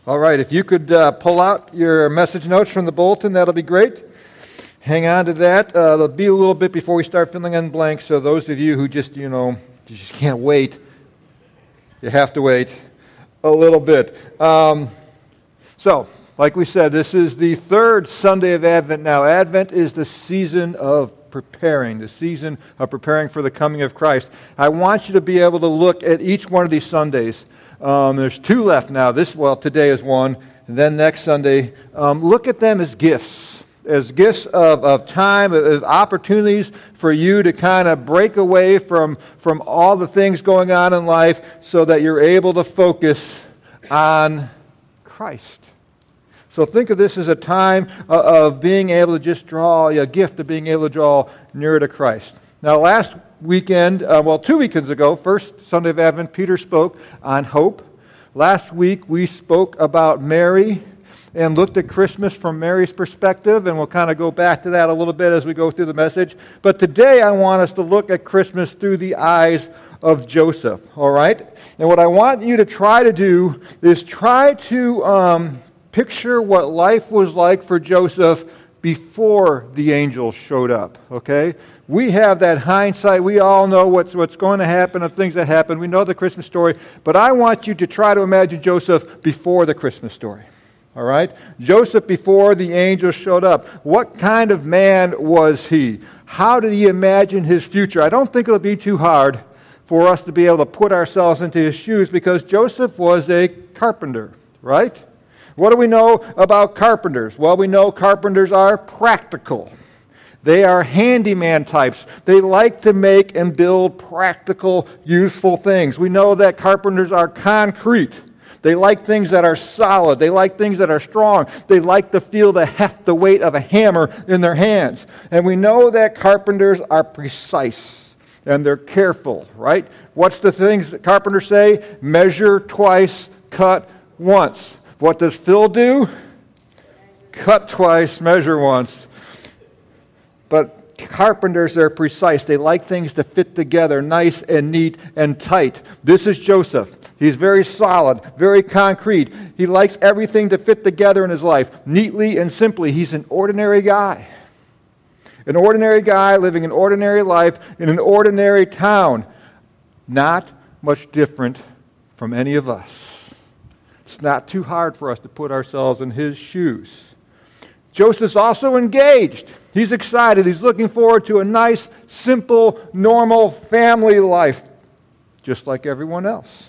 All right, if you could pull out your message notes from the bulletin, that'll be great. Hang on to that. It'll be a little bit before we start filling in blanks, so those of you who just, you just can't wait, you have to wait a little bit. So, like we said, this is the third Sunday of Advent now. Advent is the season of preparing for the coming of Christ. I want you to be able to look at each one of these Sundays. There's two left now. Today is one, and then next Sunday. Look at them as gifts of time, of opportunities for you to kind of break away from all the things going on in life so that you're able to focus on Christ. So think of this as a time of being able to just a gift of being able to draw nearer to Christ. Now, last weekend, 2 weekends ago, first Sunday of Advent, Peter spoke on hope. Last week, we spoke about Mary and looked at Christmas from Mary's perspective, and we'll kind of go back to that a little bit as we go through the message. But today, I want us to look at Christmas through the eyes of Joseph, all right? And what I want you to try to do is try to picture what life was like for Joseph before the angels showed up, okay? We have that hindsight. We all know what's going to happen and things that happen. We know the Christmas story. But I want you to try to imagine Joseph before the Christmas story, all right? Joseph before the angels showed up. What kind of man was he? How did he imagine his future? I don't think it'll be too hard for us to be able to put ourselves into his shoes because Joseph was a carpenter, right? What do we know about carpenters? Well, we know carpenters are practical. They are handyman types. They like to make and build practical, useful things. We know that carpenters are concrete. They like things that are solid. They like things that are strong. They like to feel the weight of a hammer in their hands. And we know that carpenters are precise and they're careful, right? What's the things that carpenters say? Measure twice, cut once. What does Phil do? Cut twice, measure once. But carpenters are precise. They like things to fit together, nice and neat and tight. This is Joseph. He's very solid, very concrete. He likes everything to fit together in his life, neatly and simply. He's an ordinary guy. An ordinary guy living an ordinary life in an ordinary town. Not much different from any of us. It's not too hard for us to put ourselves in his shoes. Joseph's also engaged. He's excited. He's looking forward to a nice, simple, normal family life, just like everyone else.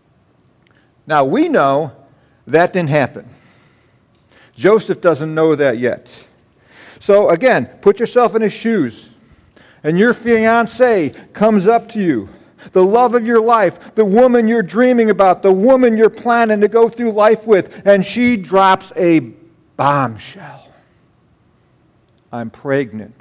Now, we know that didn't happen. Joseph doesn't know that yet. So, again, put yourself in his shoes. And your fiancé comes up to you. The love of your life, the woman you're dreaming about, the woman you're planning to go through life with, and she drops a bombshell. I'm pregnant.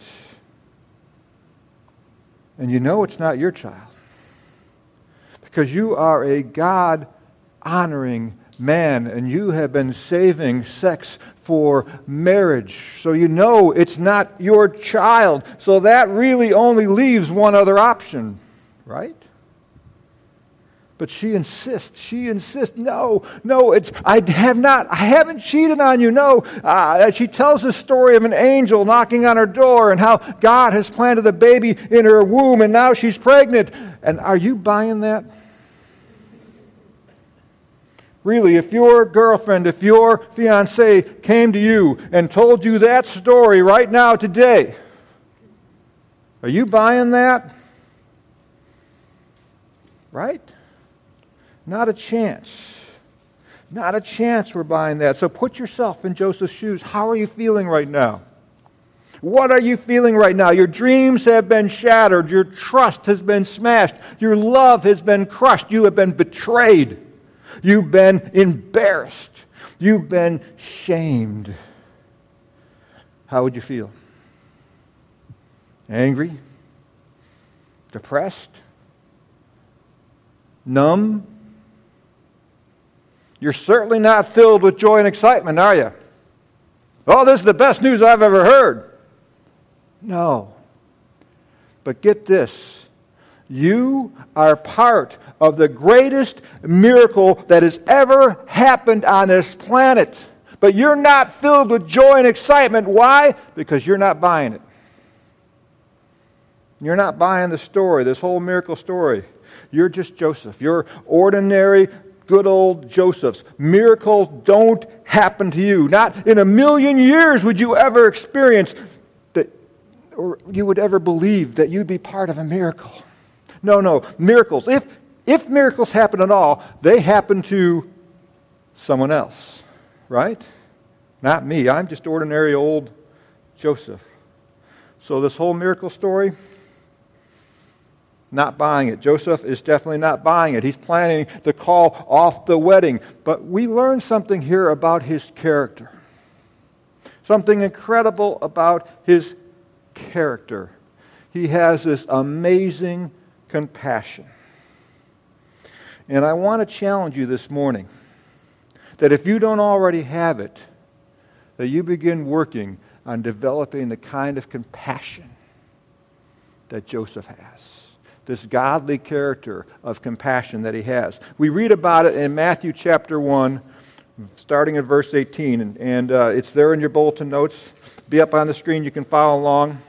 And you know it's not your child. Because you are a God-honoring man, and you have been saving sex for marriage. So you know it's not your child. So that really only leaves one other option, right? But she insists, no, I haven't cheated on you, no. She tells the story of an angel knocking on her door and how God has planted a baby in her womb and now she's pregnant. And are you buying that? Really, if your girlfriend, if your fiancé came to you and told you that story right now today, are you buying that? Right? Not a chance. Not a chance we're buying that. So put yourself in Joseph's shoes. How are you feeling right now? What are you feeling right now? Your dreams have been shattered. Your trust has been smashed. Your love has been crushed. You have been betrayed. You've been embarrassed. You've been shamed. How would you feel? Angry? Depressed? Numb? You're certainly not filled with joy and excitement, are you? Oh, this is the best news I've ever heard. No. But get this. You are part of the greatest miracle that has ever happened on this planet. But you're not filled with joy and excitement. Why? Because you're not buying it. You're not buying the story, this whole miracle story. You're just Joseph. You're ordinary, good old Josephs. Miracles don't happen to you. Not in a million years would you ever experience that, or you would ever believe that you'd be part of a miracle. No. Miracles. If miracles happen at all, they happen to someone else. Right? Not me. I'm just ordinary old Joseph. So this whole miracle story, not buying it. Joseph is definitely not buying it. He's planning to call off the wedding. But we learn something here about his character. Something incredible about his character. He has this amazing compassion. And I want to challenge you this morning that if you don't already have it, that you begin working on developing the kind of compassion that Joseph has. This godly character of compassion that he has. We read about it in Matthew chapter 1, starting at verse 18. And it's there in your bulletin notes. Be up on the screen. You can follow along.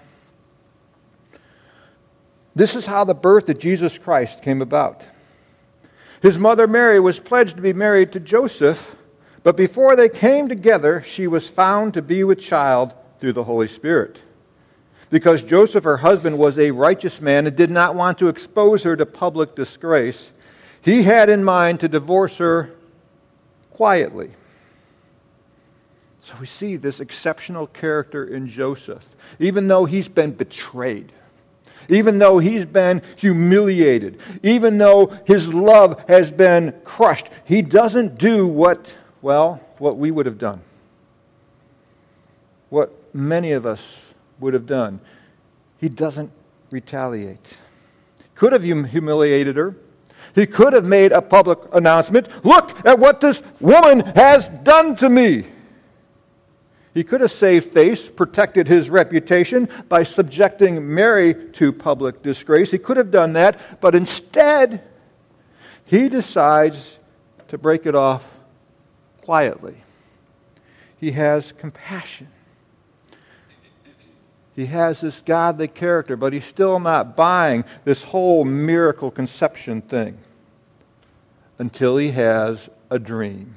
This is how the birth of Jesus Christ came about. His mother Mary was pledged to be married to Joseph, but before they came together, she was found to be with child through the Holy Spirit. Because Joseph, her husband, was a righteous man and did not want to expose her to public disgrace, he had in mind to divorce her quietly. So we see this exceptional character in Joseph. Even though he's been betrayed, even though he's been humiliated, even though his love has been crushed, he doesn't do what we would have done. What many of us would have done. He doesn't retaliate. Could have humiliated her. He could have made a public announcement. Look at what this woman has done to me. He could have saved face, protected his reputation by subjecting Mary to public disgrace. He could have done that, but instead, he decides to break it off quietly. He has compassion. He has this godly character, but he's still not buying this whole miracle conception thing until he has a dream.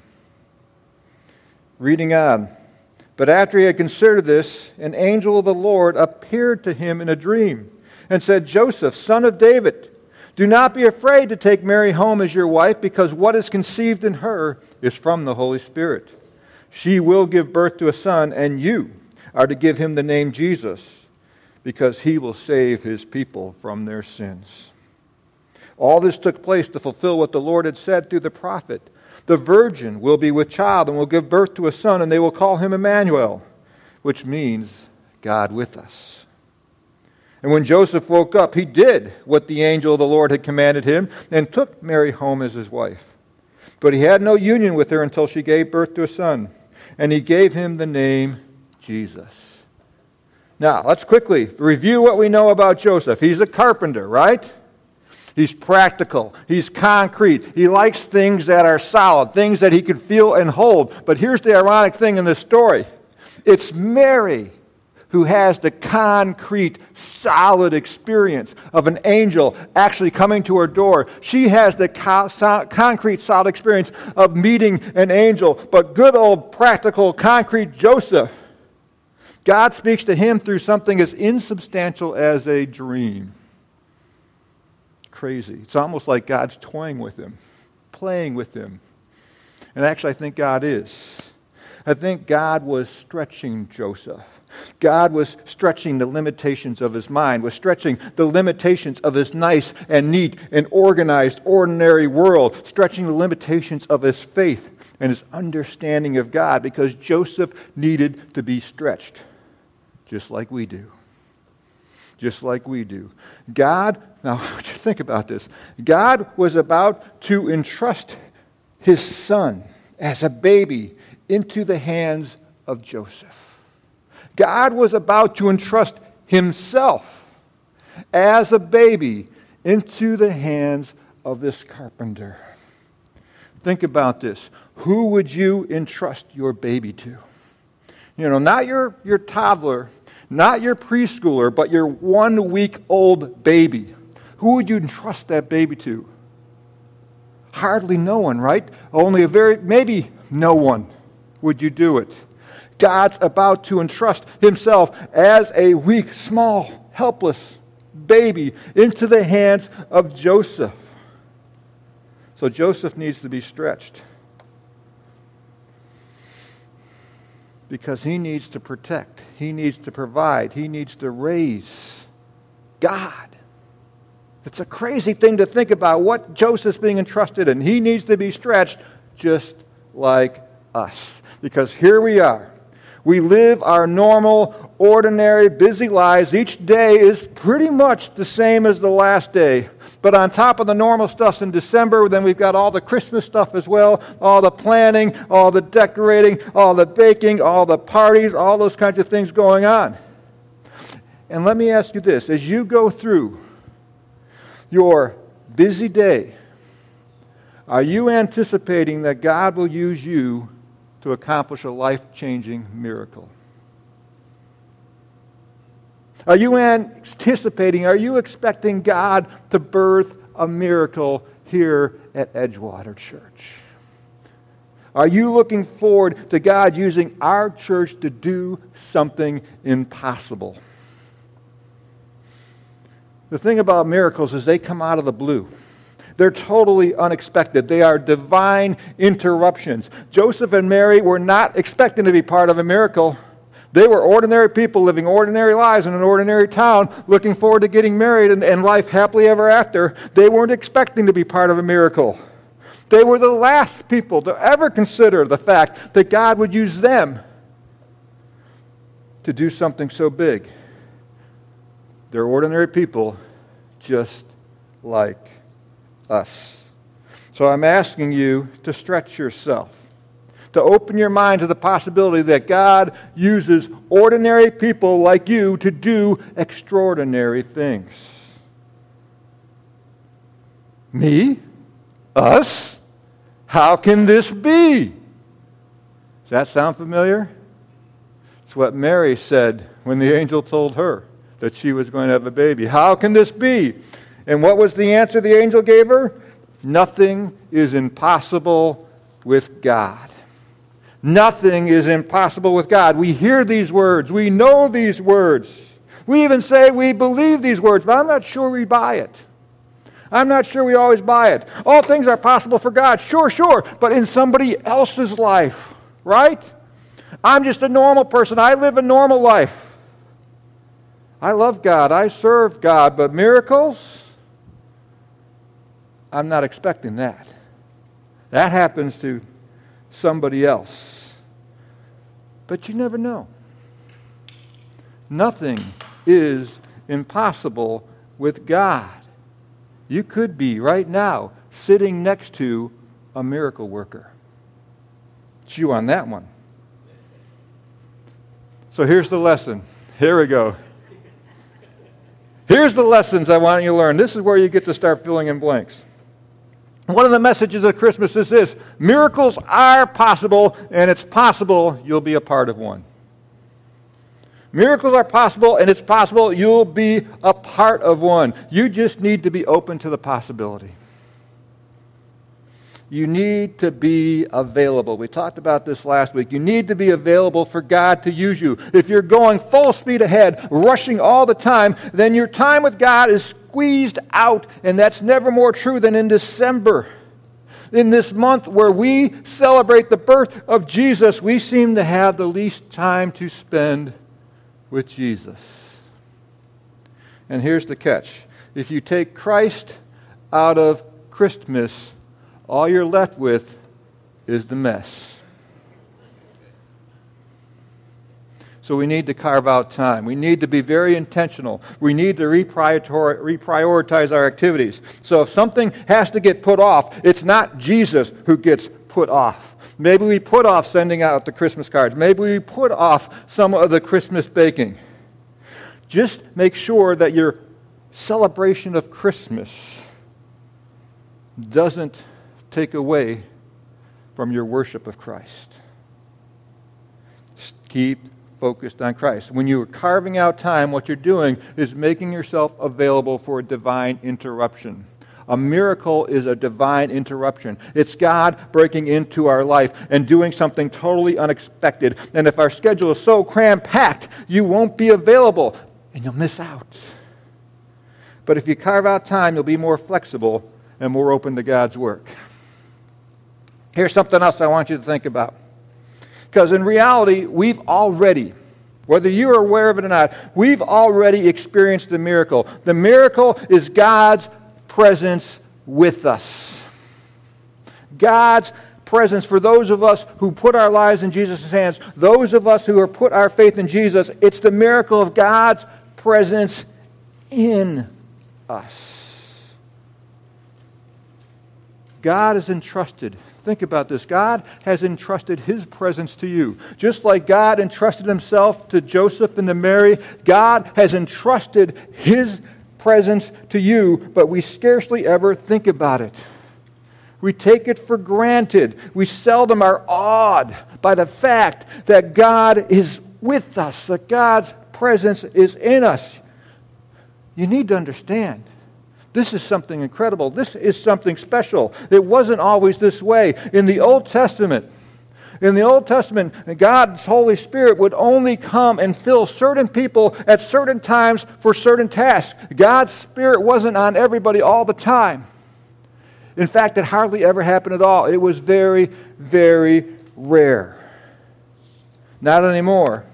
Reading on. But after he had considered this, an angel of the Lord appeared to him in a dream and said, Joseph, son of David, do not be afraid to take Mary home as your wife, because what is conceived in her is from the Holy Spirit. She will give birth to a son, and you are to give him the name Jesus, because he will save his people from their sins. All this took place to fulfill what the Lord had said through the prophet. The virgin will be with child and will give birth to a son, and they will call him Emmanuel, which means God with us. And when Joseph woke up, he did what the angel of the Lord had commanded him and took Mary home as his wife. But he had no union with her until she gave birth to a son, and he gave him the name Jesus. Now, let's quickly review what we know about Joseph. He's a carpenter, right? He's practical. He's concrete. He likes things that are solid, things that he can feel and hold. But here's the ironic thing in this story. It's Mary who has the concrete, solid experience of an angel actually coming to her door. She has the concrete, solid experience of meeting an angel. But good old, practical, concrete Joseph, God speaks to him through something as insubstantial as a dream. Crazy. It's almost like God's toying with him, playing with him. And actually, I think God is. I think God was stretching Joseph. God was stretching the limitations of his mind, was stretching the limitations of his nice and neat and organized, ordinary world, stretching the limitations of his faith and his understanding of God, because Joseph needed to be stretched, just like we do. Just like we do. God, now think about this. God was about to entrust his son as a baby into the hands of Joseph. God was about to entrust himself as a baby into the hands of this carpenter. Think about this. Who would you entrust your baby to? Not your toddler, not your preschooler, but your 1-week-old baby. Who would you entrust that baby to? Hardly no one, right? Maybe no one would you do it. God's about to entrust himself as a weak, small, helpless baby into the hands of Joseph. So Joseph needs to be stretched because he needs to protect, he needs to provide, he needs to raise God. It's a crazy thing to think about what Joseph's being entrusted in. He needs to be stretched just like us. Because here we are. We live our normal, ordinary, busy lives. Each day is pretty much the same as the last day. But on top of the normal stuff in December, then we've got all the Christmas stuff as well, all the planning, all the decorating, all the baking, all the parties, all those kinds of things going on. And let me ask you this. As you go through your busy day, are you anticipating that God will use you to accomplish a life-changing miracle? Are you anticipating, are you expecting God to birth a miracle here at Edgewater Church? Are you looking forward to God using our church to do something impossible? The thing about miracles is they come out of the blue. They're totally unexpected. They are divine interruptions. Joseph and Mary were not expecting to be part of a miracle. They were ordinary people living ordinary lives in an ordinary town, looking forward to getting married and life happily ever after. They weren't expecting to be part of a miracle. They were the last people to ever consider the fact that God would use them to do something so big. They're ordinary people just like us. So I'm asking you to stretch yourself, to open your mind to the possibility that God uses ordinary people like you to do extraordinary things. Me? Us? How can this be? Does that sound familiar? It's what Mary said when the angel told her that she was going to have a baby. How can this be? And what was the answer the angel gave her? Nothing is impossible with God. Nothing is impossible with God. We hear these words. We know these words. We even say we believe these words, but I'm not sure we buy it. I'm not sure we always buy it. All things are possible for God. Sure, but in somebody else's life, right? I'm just a normal person. I live a normal life. I love God. I serve God, but miracles? I'm not expecting that. That happens to somebody else. But you never know. Nothing is impossible with God. You could be right now sitting next to a miracle worker. Chew on that one. So here's the lesson. Here we go. Here's the lessons I want you to learn. This is where you get to start filling in blanks. One of the messages of Christmas is this: miracles are possible, and it's possible you'll be a part of one. Miracles are possible, and it's possible you'll be a part of one. You just need to be open to the possibility. You need to be available. We talked about this last week. You need to be available for God to use you. If you're going full speed ahead, rushing all the time, then your time with God is squeezed out, and that's never more true than in December. In this month where we celebrate the birth of Jesus, we seem to have the least time to spend with Jesus. And here's the catch. If you take Christ out of Christmas, all you're left with is the mess. So we need to carve out time. We need to be very intentional. We need to reprioritize our activities. So if something has to get put off, it's not Jesus who gets put off. Maybe we put off sending out the Christmas cards. Maybe we put off some of the Christmas baking. Just make sure that you're celebration of Christmas doesn't take away from your worship of Christ. Keep focused on Christ. When you are carving out time, what you're doing is making yourself available for a divine interruption. A miracle is a divine interruption. It's God breaking into our life and doing something totally unexpected. And if our schedule is so cram-packed, you won't be available and you'll miss out. But if you carve out time, you'll be more flexible and more open to God's work. Here's something else I want you to think about. Because in reality, we've already, whether you're aware of it or not, we've already experienced the miracle. The miracle is God's presence with us. God's presence for those of us who put our lives in Jesus' hands, those of us who have put our faith in Jesus, it's the miracle of God's presence in us. God is entrusted. Think about this. God has entrusted His presence to you. Just like God entrusted Himself to Joseph and to Mary, God has entrusted His presence to you, but we scarcely ever think about it. We take it for granted. We seldom are awed by the fact that God is with us, that God's presence is in us. You need to understand. This is something incredible. This is something special. It wasn't always this way. In the Old Testament, God's Holy Spirit would only come and fill certain people at certain times for certain tasks. God's Spirit wasn't on everybody all the time. In fact, it hardly ever happened at all. It was very, very rare. Not anymore.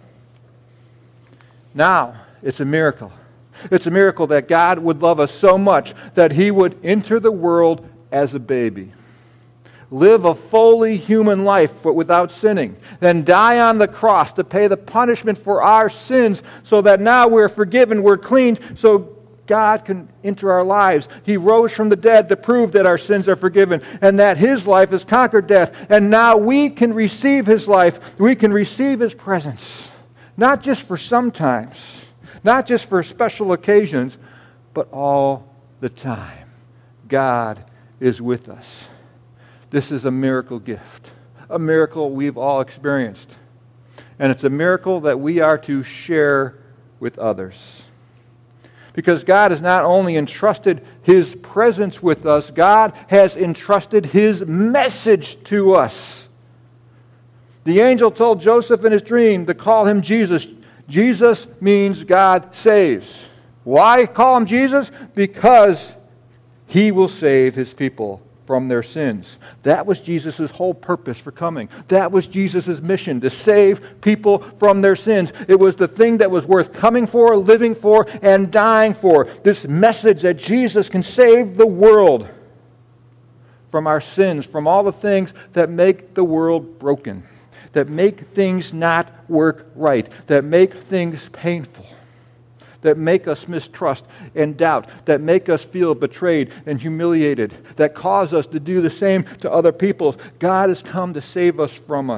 Now, it's a miracle. It's a miracle that God would love us so much that He would enter the world as a baby, live a fully human life but without sinning, then die on the cross to pay the punishment for our sins so that now we're forgiven, we're cleansed, so God can enter our lives. He rose from the dead to prove that our sins are forgiven and that His life has conquered death. And now we can receive His life. We can receive His presence, not just for sometimes, not just for special occasions, but all the time. God is with us. This is a miracle gift, a miracle we've all experienced. And it's a miracle that we are to share with others. Because God has not only entrusted His presence with us, God has entrusted His message to us. The angel told Joseph in his dream to call him Jesus. Jesus means God saves. Why call Him Jesus? Because He will save His people from their sins. That was Jesus' whole purpose for coming. That was Jesus' mission, to save people from their sins. It was the thing that was worth coming for, living for, and dying for. This message that Jesus can save the world from our sins, from all the things that make the world broken, that make things not work right, that make things painful, that make us mistrust and doubt, that make us feel betrayed and humiliated, that cause us to do the same to other people. God has come to save us from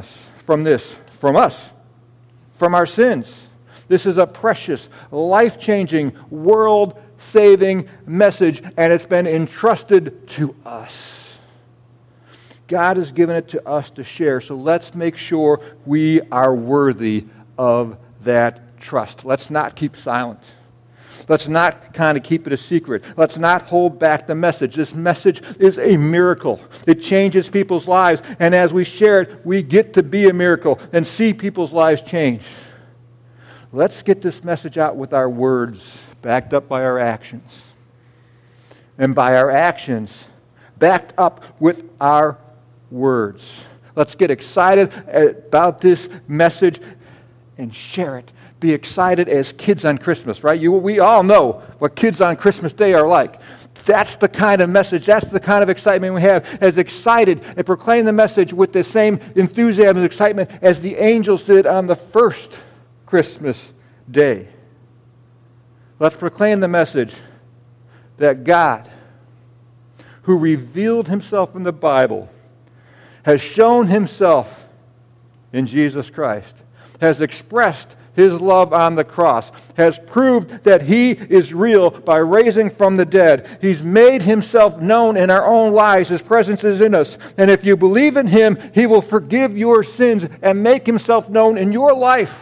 our sins. This is a precious, life-changing, world-saving message, and it's been entrusted to us. God has given it to us to share, so let's make sure we are worthy of that trust. Let's not keep silent. Let's not kind of keep it a secret. Let's not hold back the message. This message is a miracle. It changes people's lives, and as we share it, we get to be a miracle and see people's lives change. Let's get this message out with our words, backed up by our actions. And by our actions, backed up with our words. Let's get excited about this message and share it. Be excited as kids on Christmas, right? We all know what kids on Christmas Day are like. That's the kind of message, that's the kind of excitement we have, as excited and proclaim the message with the same enthusiasm and excitement as the angels did on the first Christmas day. Let's proclaim the message that God, who revealed Himself in the Bible, has shown Himself in Jesus Christ, has expressed His love on the cross, has proved that He is real by raising from the dead. He's made Himself known in our own lives. His presence is in us. And if you believe in Him, He will forgive your sins and make Himself known in your life.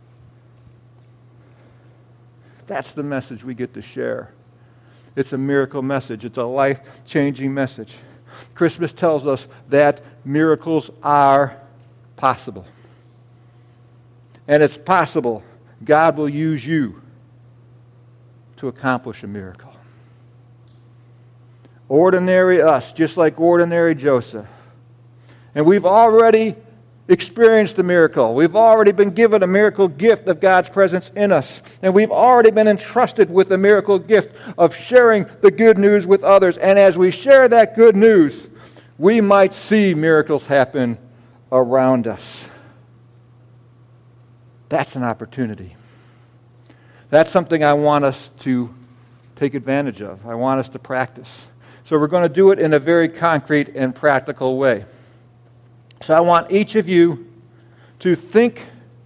That's the message we get to share. It's a miracle message. It's a life-changing message. Christmas tells us that miracles are possible. And it's possible God will use you to accomplish a miracle. Ordinary us, just like ordinary Joseph. And we've already experienced a miracle. We've already been given a miracle gift of God's presence in us. And we've already been entrusted with the miracle gift of sharing the good news with others. And as we share that good news, we might see miracles happen around us. That's an opportunity. That's something I want us to take advantage of. I want us to practice. So we're going to do it in a very concrete and practical way. So I want each of you to think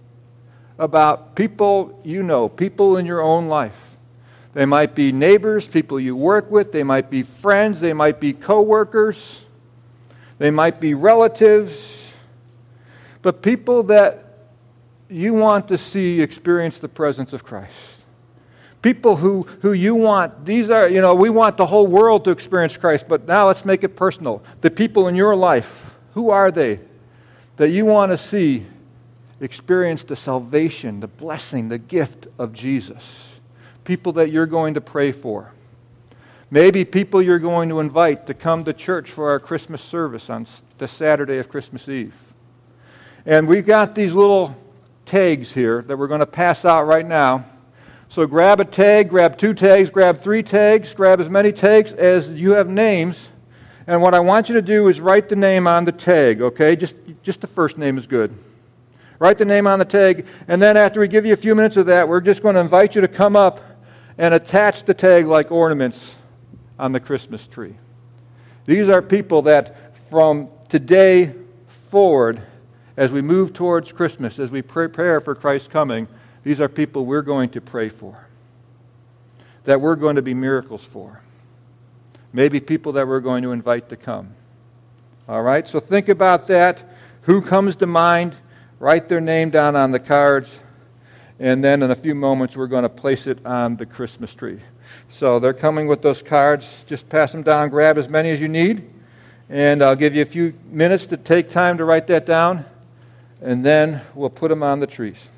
about people you know, people in your own life. They might be neighbors, people you work with, they might be friends, they might be co-workers, they might be relatives, but people that you want to see experience the presence of Christ. People who you want, these are, we want the whole world to experience Christ, but now let's make it personal. The people in your life, who are they that you want to see experience the salvation, the blessing, the gift of Jesus? People that you're going to pray for. Maybe people you're going to invite to come to church for our Christmas service on the Saturday of Christmas Eve. And we've got these little tags here that we're going to pass out right now. So grab a tag, grab 2 tags, grab 3 tags, grab as many tags as you have names. And what I want you to do is write the name on the tag, okay? Just the first name is good. Write the name on the tag, and then after we give you a few minutes of that, we're just going to invite you to come up and attach the tag like ornaments on the Christmas tree. These are people that from today forward, as we move towards Christmas, as we prepare for Christ's coming, these are people we're going to pray for, that we're going to be miracles for. Maybe people that we're going to invite to come. All right, so think about that. Who comes to mind? Write their name down on the cards, and then in a few moments we're going to place it on the Christmas tree. So they're coming with those cards. Just pass them down, grab as many as you need, and I'll give you a few minutes to take time to write that down, and then we'll put them on the trees.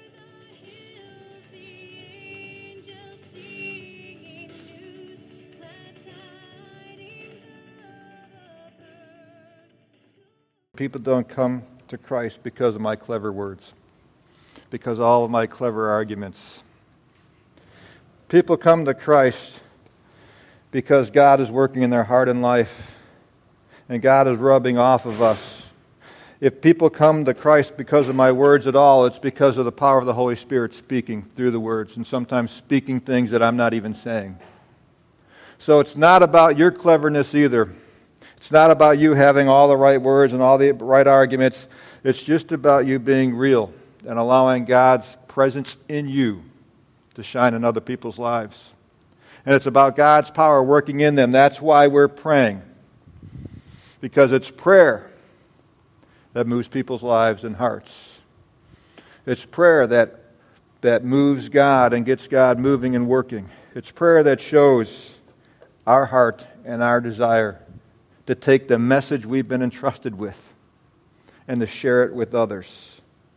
People don't come to Christ because of my clever words, because of all of my clever arguments. People come to Christ because God is working in their heart and life, and God is rubbing off of us. If people come to Christ because of my words at all, it's because of the power of the Holy Spirit speaking through the words, and sometimes speaking things that I'm not even saying. So it's not about your cleverness either. It's not about you having all the right words and all the right arguments. It's just about you being real and allowing God's presence in you to shine in other people's lives. And it's about God's power working in them. That's why we're praying. Because it's prayer that moves people's lives and hearts. It's prayer that moves God and gets God moving and working. It's prayer that shows our heart and our desire to take the message we've been entrusted with and to share it with others.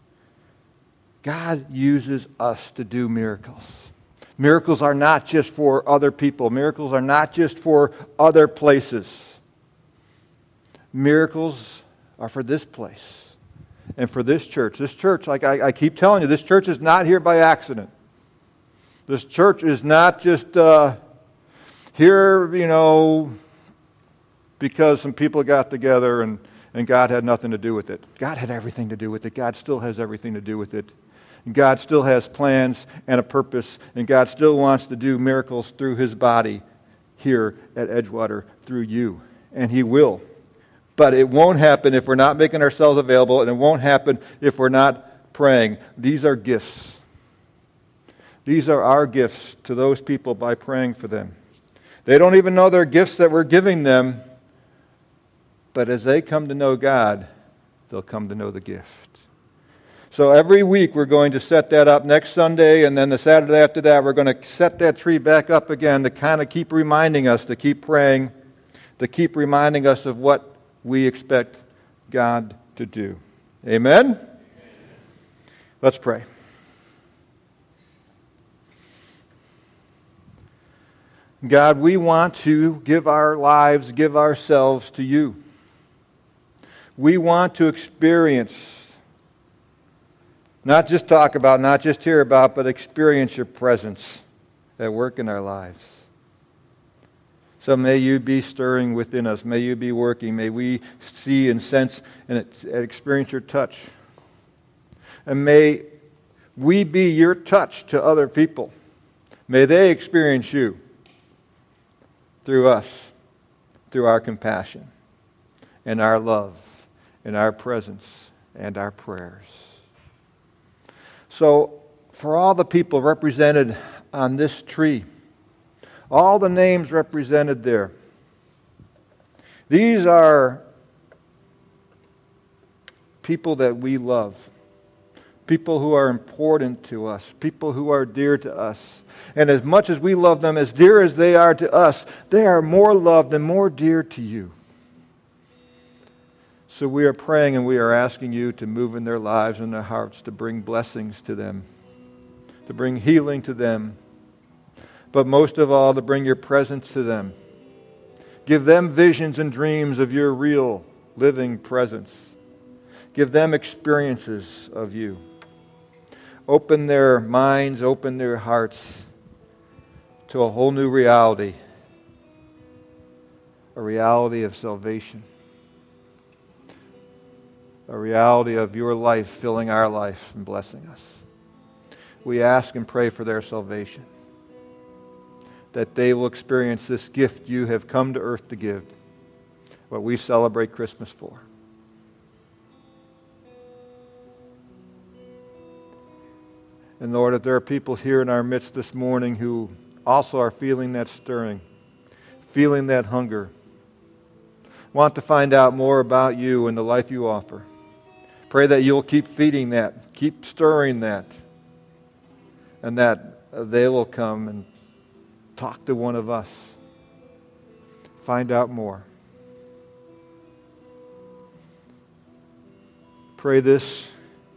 God uses us to do miracles. Miracles are not just for other people. Miracles are not just for other places. Miracles are for this place and for this church. This church, like I keep telling you, this church is not here by accident. This church is not just here, because some people got together and God had nothing to do with it. God had everything to do with it. God still has everything to do with it. And God still has plans and a purpose, and God still wants to do miracles through His body here at Edgewater through you. And He will. But it won't happen if we're not making ourselves available, and it won't happen if we're not praying. These are gifts. These are our gifts to those people by praying for them. They don't even know they're gifts that we're giving them, but as they come to know God, they'll come to know the gift. So every week we're going to set that up. Next Sunday and then the Saturday after that, we're going to set that tree back up again to kind of keep reminding us, to keep praying, to keep reminding us of what we expect God to do. Amen? Let's pray. God, we want to give our lives, give ourselves to you. We want to experience, not just talk about, not just hear about, but experience your presence at work in our lives. So may you be stirring within us. May you be working. May we see and sense and experience your touch. And may we be your touch to other people. May they experience you through us, through our compassion and our love and our presence and our prayers. So, for all the people represented on this tree, all the names represented there, these are people that we love, people who are important to us, people who are dear to us. And as much as we love them, as dear as they are to us, they are more loved and more dear to you. So we are praying and we are asking you to move in their lives and their hearts, to bring blessings to them, to bring healing to them, but most of all, to bring your presence to them. Give them visions and dreams of your real, living presence. Give them experiences of you. Open their minds, open their hearts to a whole new reality, a reality of salvation, a reality of your life filling our life and blessing us. We ask and pray for their salvation, that they will experience this gift you have come to earth to give, what we celebrate Christmas for. And Lord, if there are people here in our midst this morning who also are feeling that stirring, feeling that hunger, want to find out more about you and the life you offer, pray that you'll keep feeding that, keep stirring that, and that they will come and talk to one of us, find out more. Pray this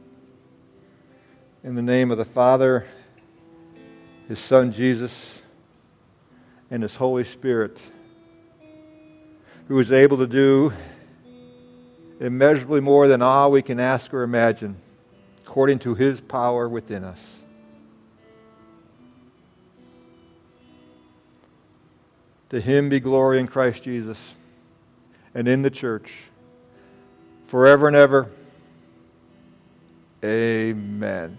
in the name of the Father, His Son Jesus, and His Holy Spirit, who is able to do immeasurably more than all we can ask or imagine, according to His power within us. To Him be glory in Christ Jesus and in the church, forever and ever. Amen.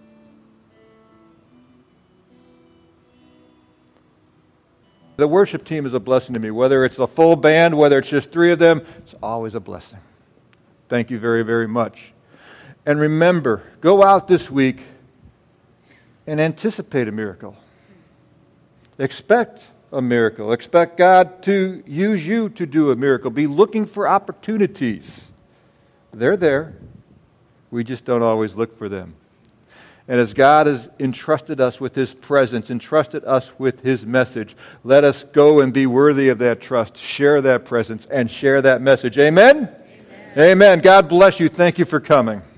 The worship team is a blessing to me. Whether it's a full band, whether it's just three of them, it's always a blessing. Thank you very, very much. And remember, go out this week and anticipate a miracle. Expect a miracle. Expect God to use you to do a miracle. Be looking for opportunities. They're there. We just don't always look for them. And as God has entrusted us with His presence, entrusted us with His message, let us go and be worthy of that trust, share that presence, and share that message. Amen? Amen. God bless you. Thank you for coming.